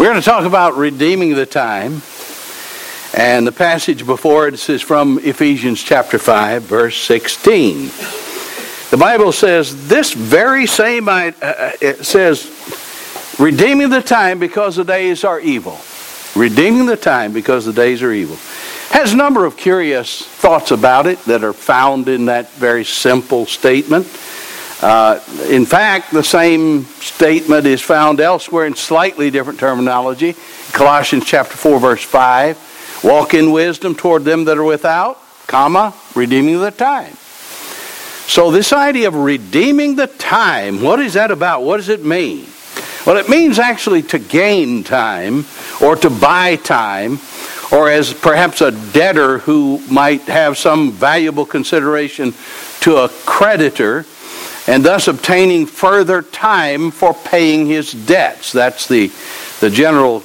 We're going to talk about redeeming the time. And the passage before it is from Ephesians chapter 5, verse 16. The Bible says this very same, it says, redeeming the time because the days are evil. Redeeming the time because the days are evil. Has a number of curious thoughts about it that are found in that very simple statement. In fact, the same statement is found elsewhere in slightly different terminology. Colossians chapter 4, verse 5. Walk in wisdom toward them that are without, redeeming the time. So this idea of redeeming the time, what is that about? What does it mean? Well, it means actually to gain time or to buy time, or as perhaps a debtor who might have some valuable consideration to a creditor, and thus obtaining further time for paying his debts. That's the general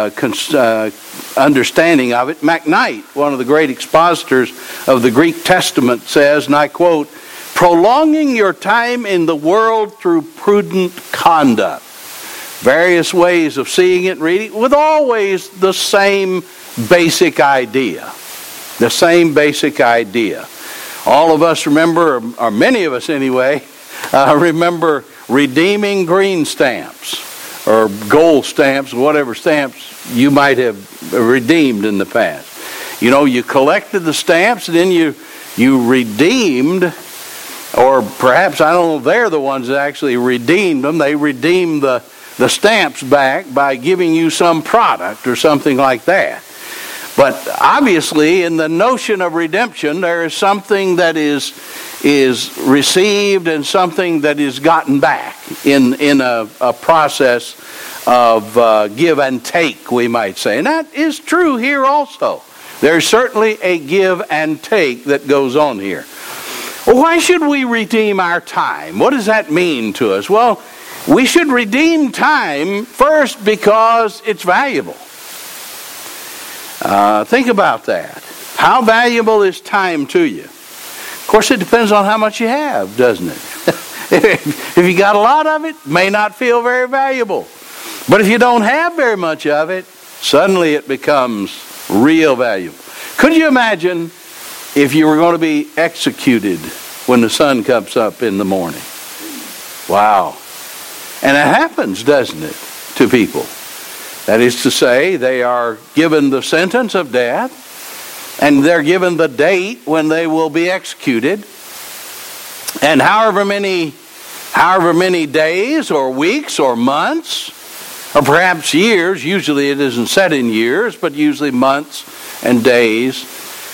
understanding of it. MacKnight, one of the great expositors of the Greek Testament, says, and I quote, prolonging your time in the world through prudent conduct. Various ways of seeing it and reading, with always the same basic idea. The same basic idea. All of us remember, or many of us anyway, remember redeeming green stamps or gold stamps, whatever stamps you might have redeemed in the past. You know, you collected the stamps and then you redeemed, or perhaps, I don't know, they're the ones that actually redeemed them. They redeemed the stamps back by giving you some product or something like that. But obviously, in the notion of redemption, there is something that is received and something that is gotten back in a process of give and take, we might say. And that is true here also. There's certainly a give and take that goes on here. Well, why should we redeem our time? What does that mean to us? Well, we should redeem time first because it's valuable. Think about that. How valuable is time to you? Of course, it depends on how much you have, doesn't it? If you got a lot of it, it may not feel very valuable. But if you don't have very much of it, suddenly it becomes real valuable. Could you imagine if you were going to be executed when the sun comes up in the morning? Wow. And it happens, doesn't it, to people? That is to say, they are given the sentence of death, and they're given the date when they will be executed. And however many days or weeks or months, or perhaps years, usually it isn't set in years, but usually months and days,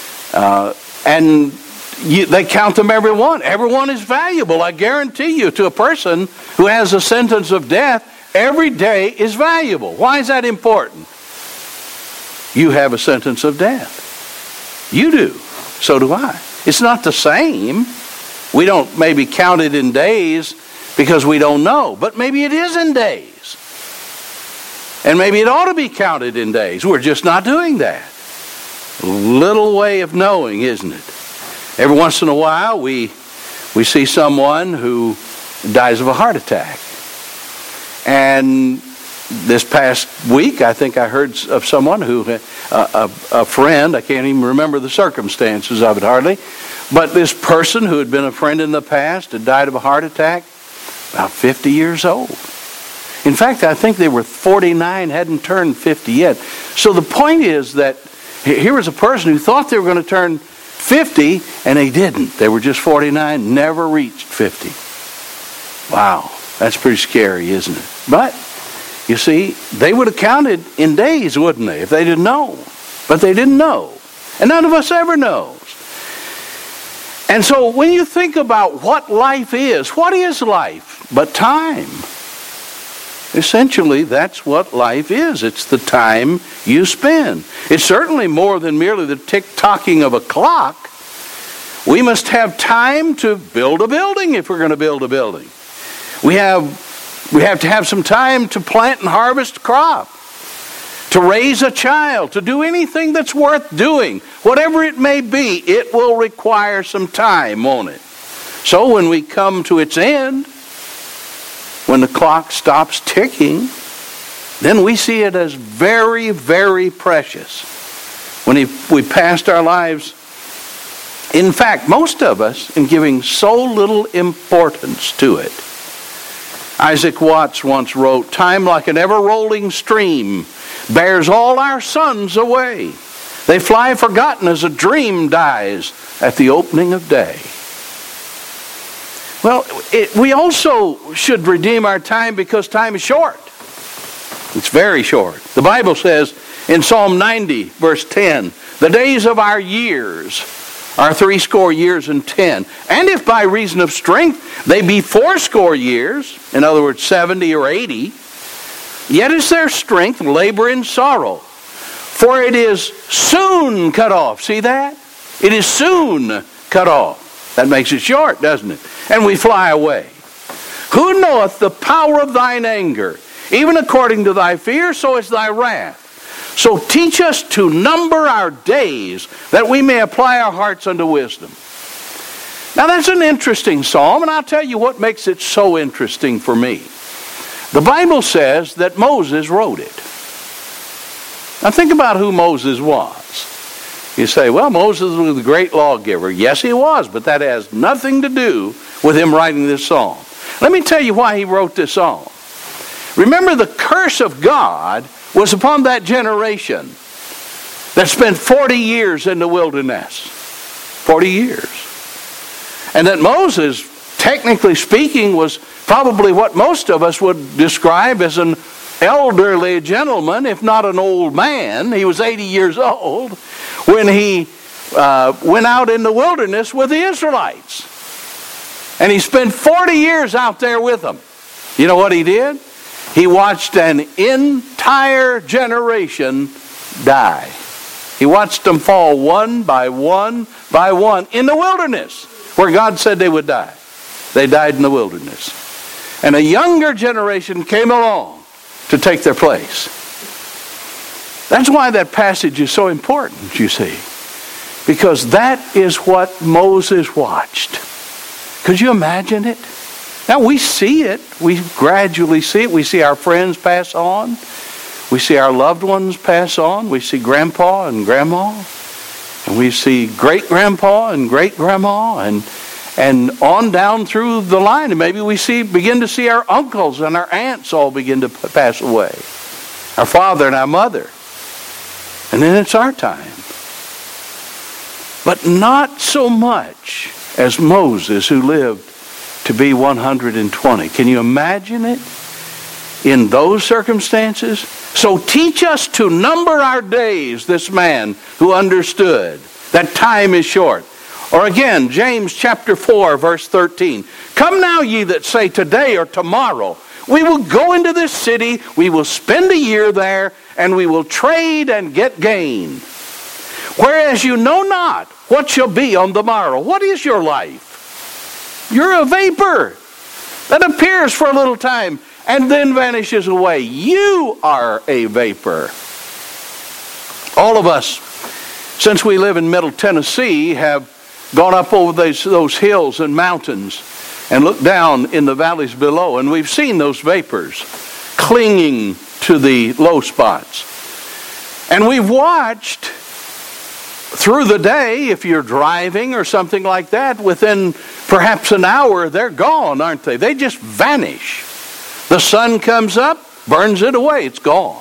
they count them every one. Every one is valuable, I guarantee you, to a person who has a sentence of death. Every day is valuable. Why is that important? You have a sentence of death. You do. So do I. It's not the same. We don't maybe count it in days because we don't know. But maybe it is in days. And maybe it ought to be counted in days. We're just not doing that. Little way of knowing, isn't it? Every once in a while we see someone who dies of a heart attack. And this past week, I think I heard of someone who, a friend, I can't even remember the circumstances of it hardly, but this person who had been a friend in the past had died of a heart attack, about 50 years old. In fact, I think they were 49, hadn't turned 50 yet. So the point is that here was a person who thought they were going to turn 50, and they didn't. They were just 49, never reached 50. Wow. That's pretty scary, isn't it? But, you see, they would have counted in days, wouldn't they, if they didn't know. But they didn't know. And none of us ever knows. And so when you think about what life is, what is life but time? Essentially, that's what life is. It's the time you spend. It's certainly more than merely the tick-tocking of a clock. We must have time to build a building if we're going to build a building. We have to have some time to plant and harvest a crop, to raise a child, to do anything that's worth doing. Whatever it may be, it will require some time, won't it? So when we come to its end, when the clock stops ticking, then we see it as very, very precious. When we passed our lives, in fact, most of us, in giving so little importance to it. Isaac Watts once wrote, "Time, like an ever-rolling stream, bears all our sons away. They fly forgotten as a dream dies at the opening of day." Well, we also should redeem our time because time is short. It's very short. The Bible says in Psalm 90, verse 10, "The days of our years are 80 years and 10. And if by reason of strength they be 80 years, in other words, 70 or 80, yet is their strength labor in sorrow. For it is soon cut off." See that? It is soon cut off. That makes it short, doesn't it? "And we fly away. Who knoweth the power of thine anger? Even according to thy fear, so is thy wrath. So teach us to number our days, that we may apply our hearts unto wisdom." Now that's an interesting psalm, and I'll tell you what makes it so interesting for me. The Bible says that Moses wrote it. Now think about who Moses was. You say, well, Moses was the great lawgiver. Yes, he was, but that has nothing to do with him writing this psalm. Let me tell you why he wrote this psalm. Remember, the curse of God was upon that generation that spent 40 years in the wilderness. 40 years. And that Moses, technically speaking, was probably what most of us would describe as an elderly gentleman, if not an old man. He was 80 years old when he went out in the wilderness with the Israelites. And he spent 40 years out there with them. You know what he did? He watched an entire generation die. He watched them fall one by one by one in the wilderness, where God said they would die. They died in the wilderness. And a younger generation came along to take their place. That's why that passage is so important, you see. Because that is what Moses watched. Could you imagine it? Now we see it. We gradually see it. We see our friends pass on. We see our loved ones pass on. We see grandpa and grandma. And we see great-grandpa and great-grandma. And on down through the line. And maybe we begin to see our uncles and our aunts all begin to pass away. Our father and our mother. And then it's our time. But not so much as Moses, who lived to be 120. Can you imagine it? In those circumstances? So teach us to number our days, this man who understood that time is short. Or again, James chapter 4, verse 13. "Come now, ye that say today or tomorrow, we will go into this city, we will spend a year there, and we will trade and get gain. Whereas you know not what shall be on the morrow." What is your life? You're a vapor that appears for a little time and then vanishes away. You are a vapor. All of us, since we live in Middle Tennessee, have gone up over those hills and mountains and looked down in the valleys below, and we've seen those vapors clinging to the low spots. And we've watched through the day, if you're driving or something like that, within perhaps an hour, they're gone, aren't they? They just vanish. The sun comes up, burns it away, it's gone.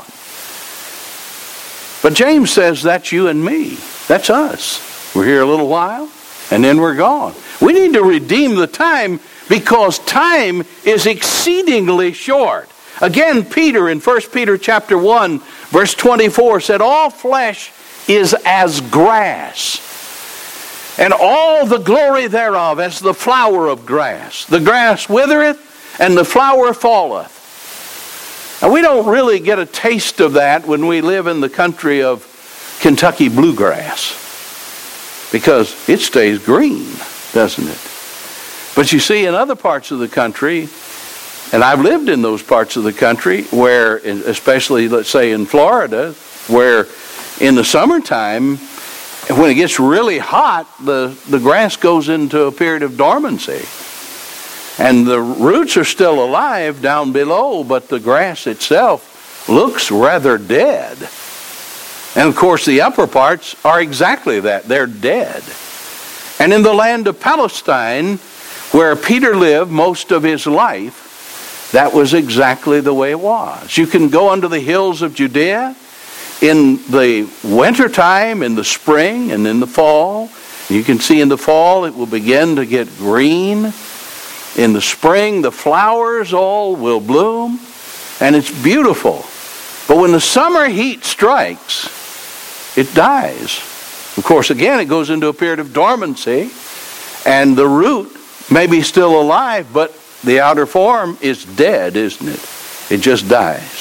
But James says that's you and me. That's us. We're here a little while, and then we're gone. We need to redeem the time because time is exceedingly short. Again, Peter in 1 Peter chapter 1, verse 24 said, "All flesh is as grass, and all the glory thereof as the flower of grass. The grass withereth, and the flower falleth." Now, we don't really get a taste of that when we live in the country of Kentucky bluegrass, because it stays green, doesn't it? But you see, in other parts of the country, and I've lived in those parts of the country where, especially, let's say in Florida, where in the summertime, when it gets really hot, the grass goes into a period of dormancy. And the roots are still alive down below, but the grass itself looks rather dead. And of course the upper parts are exactly that. They're dead. And in the land of Palestine, where Peter lived most of his life, that was exactly the way it was. You can go under the hills of Judea in the wintertime, in the spring, and in the fall. You can see in the fall it will begin to get green. In the spring, the flowers all will bloom, and it's beautiful. But when the summer heat strikes, it dies. Of course, again, it goes into a period of dormancy, and the root may be still alive, but the outer form is dead, isn't it? It just dies.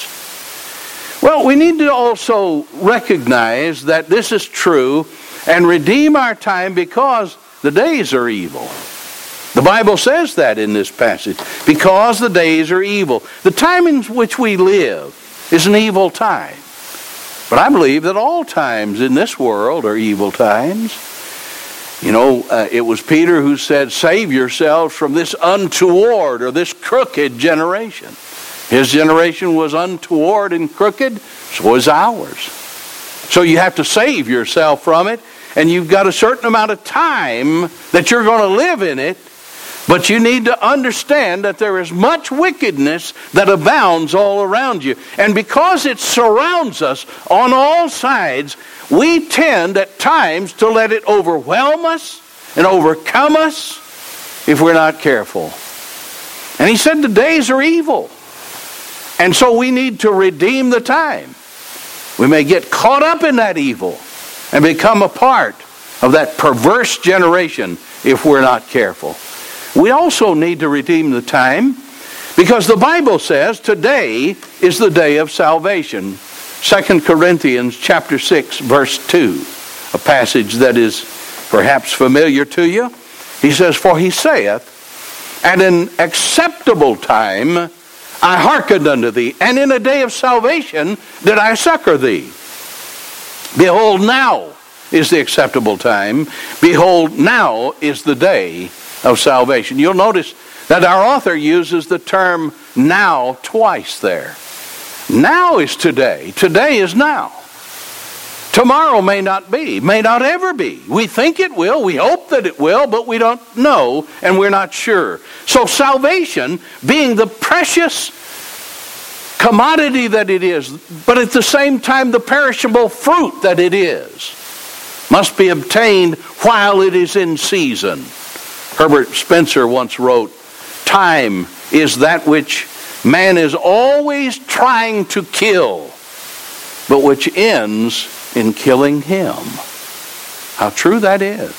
Well, we need to also recognize that this is true and redeem our time because the days are evil. The Bible says that in this passage, because the days are evil. The time in which we live is an evil time. But I believe that all times in this world are evil times. You know, it was Peter who said, save yourselves from this untoward or this crooked generation. His generation was untoward and crooked, so is ours. So you have to save yourself from it, and you've got a certain amount of time that you're going to live in it. But you need to understand that there is much wickedness that abounds all around you. And because it surrounds us on all sides, we tend at times to let it overwhelm us and overcome us if we're not careful. And he said the days are evil. And so we need to redeem the time. We may get caught up in that evil and become a part of that perverse generation if we're not careful. We also need to redeem the time because the Bible says today is the day of salvation. 2 Corinthians chapter 6 verse 2, a passage that is perhaps familiar to you. He says, for he saith, at an acceptable time I hearkened unto thee, and in a day of salvation did I succor thee. Behold, now is the acceptable time. Behold, now is the day of salvation. You'll notice that our author uses the term now twice there. Now is today. Today is now. Tomorrow may not be, may not ever be. We think it will, we hope that it will, but we don't know and we're not sure. So salvation, being the precious commodity that it is, but at the same time the perishable fruit that it is, must be obtained while it is in season. Herbert Spencer once wrote, time is that which man is always trying to kill, but which ends in killing him. How true that is.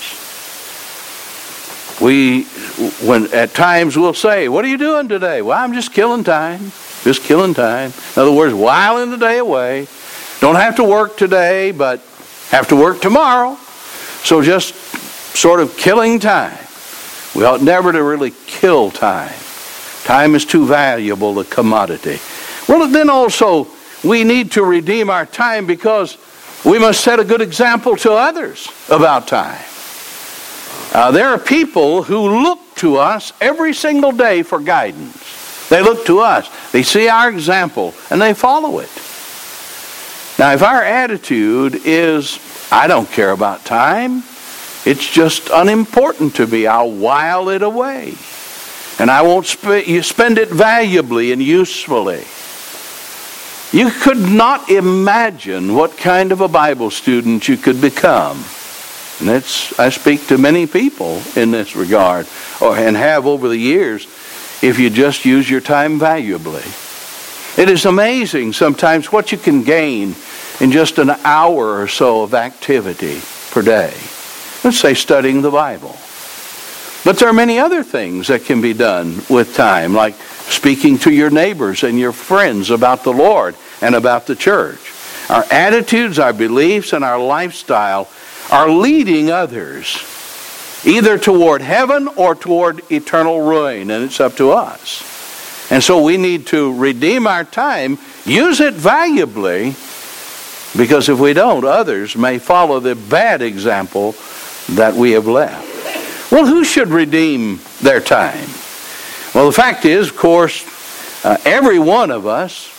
When at times we'll say, what are you doing today? Well, I'm just killing time. Just killing time. In other words, whiling the day away. Don't have to work today, but have to work tomorrow. So just sort of killing time. We ought never to really kill time. Time is too valuable a commodity. Well, then also we need to redeem our time because we must set a good example to others about time. There are people who look to us every single day for guidance. They look to us. They see our example and they follow it. Now, if our attitude is, I don't care about time, it's just unimportant to me, I'll while it away. And I won't spend it valuably and usefully. You could not imagine what kind of a Bible student you could become. And I speak to many people in this regard, and have over the years, if you just use your time valuably. It is amazing sometimes what you can gain in just an hour or so of activity per day. Let's say studying the Bible. But there are many other things that can be done with time, like speaking to your neighbors and your friends about the Lord and about the church. Our attitudes, our beliefs, and our lifestyle are leading others either toward heaven or toward eternal ruin, and it's up to us. And so we need to redeem our time, use it valuably, because if we don't, others may follow the bad example that we have left. Well, who should redeem their time? Well, the fact is, of course, every one of us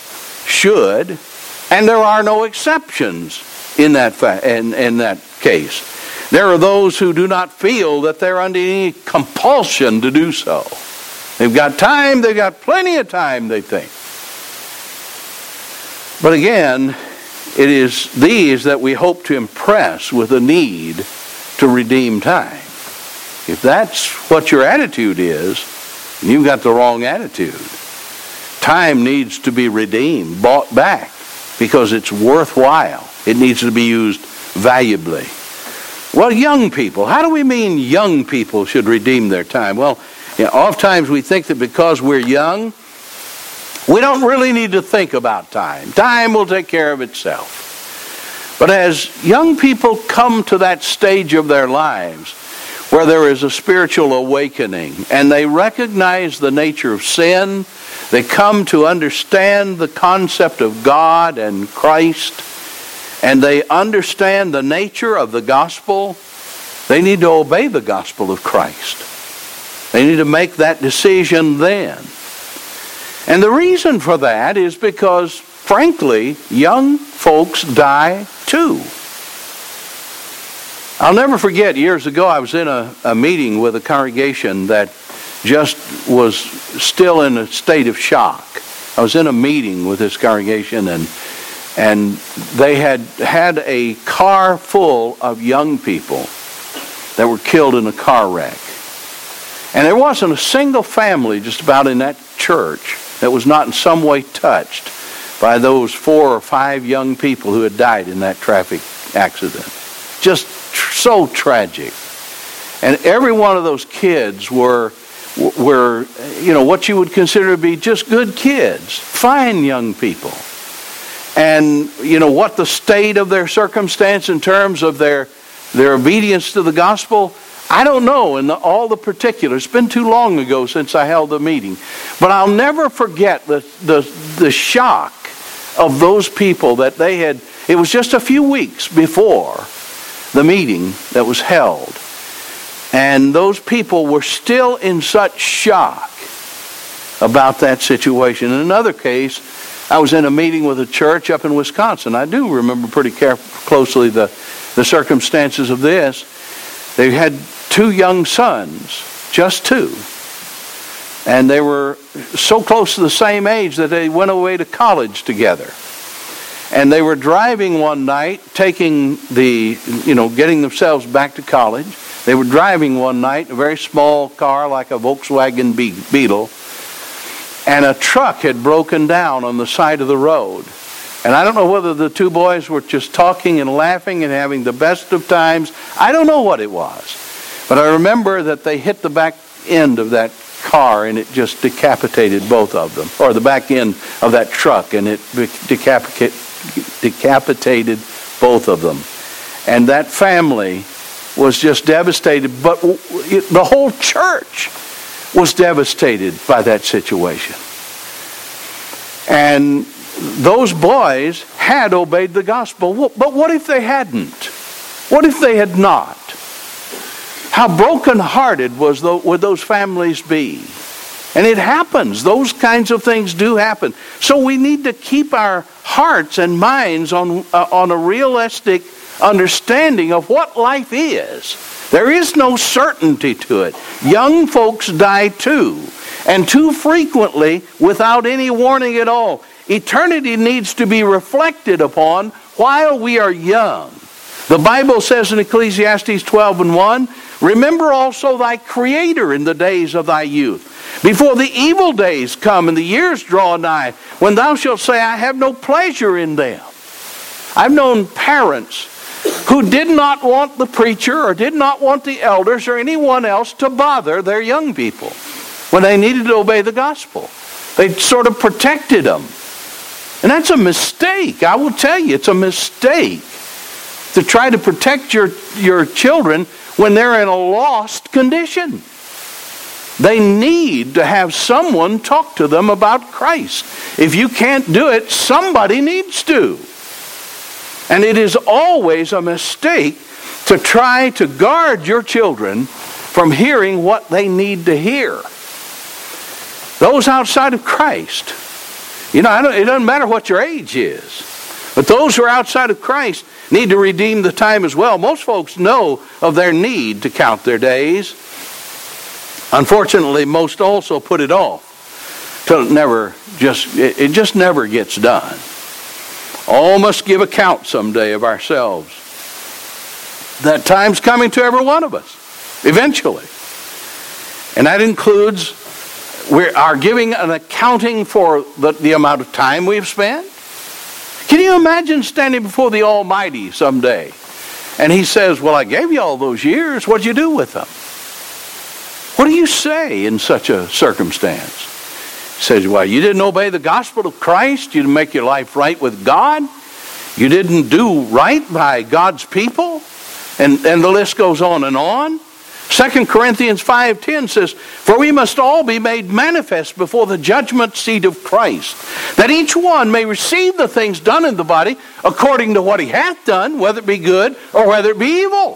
should, and there are no exceptions in that case. There are those who do not feel that they're under any compulsion to do so. They've got time, they've got plenty of time, they think. But again, it is these that we hope to impress with a need to redeem time. If that's what your attitude is, you've got the wrong attitude. Time needs to be redeemed, bought back, because it's worthwhile. It needs to be used valuably. Well, young people, how do we mean young people should redeem their time? Well, oftentimes we think that because we're young, we don't really need to think about time. Time will take care of itself. But as young people come to that stage of their lives where there is a spiritual awakening and they recognize the nature of sin, they come to understand the concept of God and Christ, and they understand the nature of the gospel, they need to obey the gospel of Christ. They need to make that decision then. And the reason for that is because, frankly, young folks die too. I'll never forget, years ago I was in a meeting with a congregation that just was still in a state of shock. I was in a meeting with this congregation, and they had a car full of young people that were killed in a car wreck. And there wasn't a single family just about in that church that was not in some way touched by those 4 or 5 young people who had died in that traffic accident. Just so tragic. And every one of those kids were what you would consider to be just good kids, fine young people. And what the state of their circumstance in terms of their obedience to the gospel, I don't know in all the particulars. It's been too long ago since I held the meeting. But I'll never forget the shock of those people that they had. It was just a few weeks before the meeting that was held. And those people were still in such shock about that situation. In another case, I was in a meeting with a church up in Wisconsin. I do remember pretty closely the circumstances of this. They had 2 young sons, just 2. And they were so close to the same age that they went away to college together. And they were driving one night, getting themselves back to college. They were driving one night in a very small car like a Volkswagen Beetle. And a truck had broken down on the side of the road. And I don't know whether the 2 boys were just talking and laughing and having the best of times. I don't know what it was. But I remember that they hit the back end of that car and it just decapitated both of them. Or the back end of that truck, and it decapitated both of them. And that family was just devastated. But the whole church was devastated by that situation. And those boys had obeyed the gospel. But what if they hadn't? What if they had not? How brokenhearted would those families be? And it happens. Those kinds of things do happen. So we need to keep our hearts and minds on a realistic understanding of what life is. There is no certainty to it. Young folks die too, and too frequently without any warning at all. Eternity needs to be reflected upon while we are young. The Bible says in Ecclesiastes 12:1, "Remember also thy Creator in the days of thy youth, before the evil days come and the years draw nigh, when thou shalt say, I have no pleasure in them." I've known parents who did not want the preacher or did not want the elders or anyone else to bother their young people when they needed to obey the gospel. They sort of protected them. And that's a mistake. I will tell you, it's a mistake to try to protect your children when they're in a lost condition. They need to have someone talk to them about Christ. If you can't do it, somebody needs to. And it is always a mistake to try to guard your children from hearing what they need to hear. Those outside of Christ You know, it doesn't matter what your age is. But those who are outside of Christ need to redeem the time as well. Most folks know of their need to count their days. Unfortunately, most also put it off till it just never gets done. All must give account someday of ourselves. That time's coming to every one of us, eventually. And that includes our giving an accounting for the amount of time we've spent. Can you imagine standing before the Almighty someday? And He says, well, I gave you all those years. What'd you do with them? What do you say in such a circumstance? He says, well, you didn't obey the gospel of Christ. You didn't make your life right with God. You didn't do right by God's people. And the list goes on and on. 2 Corinthians 5:10 says, for we must all be made manifest before the judgment seat of Christ, that each one may receive the things done in the body according to what he hath done, whether it be good or whether it be evil.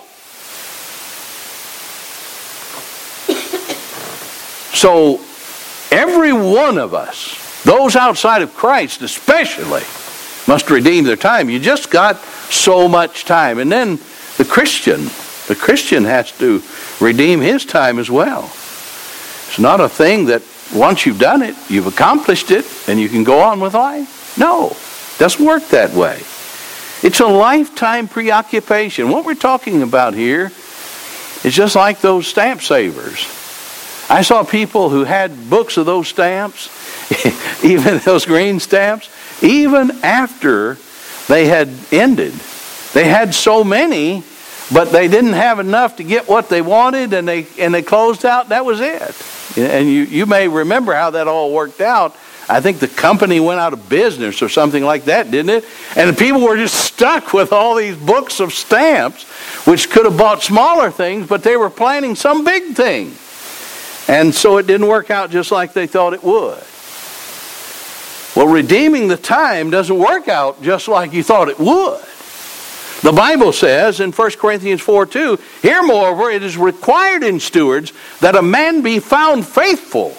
So every one of us, those outside of Christ especially, must redeem their time. You just got so much time. And then the Christian has to redeem his time as well. It's not a thing that once you've done it, you've accomplished it, and you can go on with life. No, it doesn't work that way. It's a lifetime preoccupation. What we're talking about here is just like those stamp savers. I saw people who had books of those stamps, even those green stamps, even after they had ended. They had so many, but they didn't have enough to get what they wanted, and they closed out. That was it. And you may remember how that all worked out. I think the company went out of business or something like that, didn't it? And the people were just stuck with all these books of stamps, which could have bought smaller things, but they were planning some big thing. And so it didn't work out just like they thought it would. Well, redeeming the time doesn't work out just like you thought it would. The Bible says in 1 Corinthians 4:2, here moreover it is required in stewards that a man be found faithful.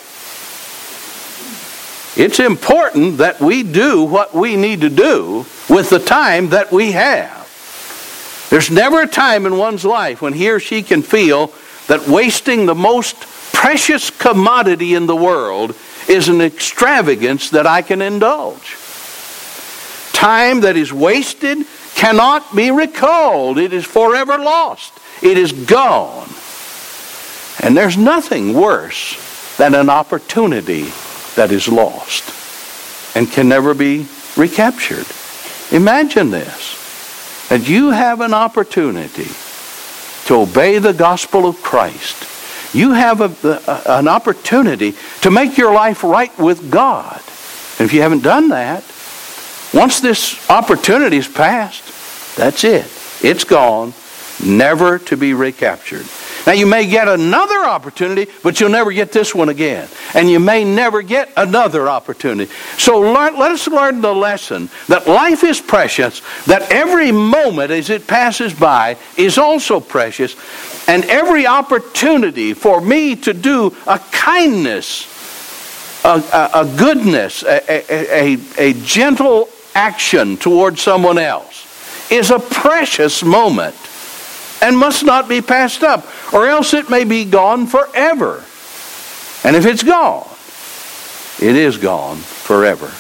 It's important that we do what we need to do with the time that we have. There's never a time in one's life when he or she can feel that wasting the most precious commodity in the world is an extravagance that I can indulge. Time that is wasted cannot be recalled. It is forever lost. It is gone. And there's nothing worse than an opportunity that is lost and can never be recaptured. Imagine this, that you have an opportunity to obey the gospel of Christ. You have an opportunity to make your life right with God. And if you haven't done that, once this opportunity is passed, that's it. It's gone, never to be recaptured. Now you may get another opportunity, but you'll never get this one again. And you may never get another opportunity. So let us learn the lesson that life is precious, that every moment as it passes by is also precious, and every opportunity for me to do a kindness, a goodness, a gentle action towards someone else is a precious moment and must not be passed up, or else it may be gone forever. And if it's gone, it is gone forever.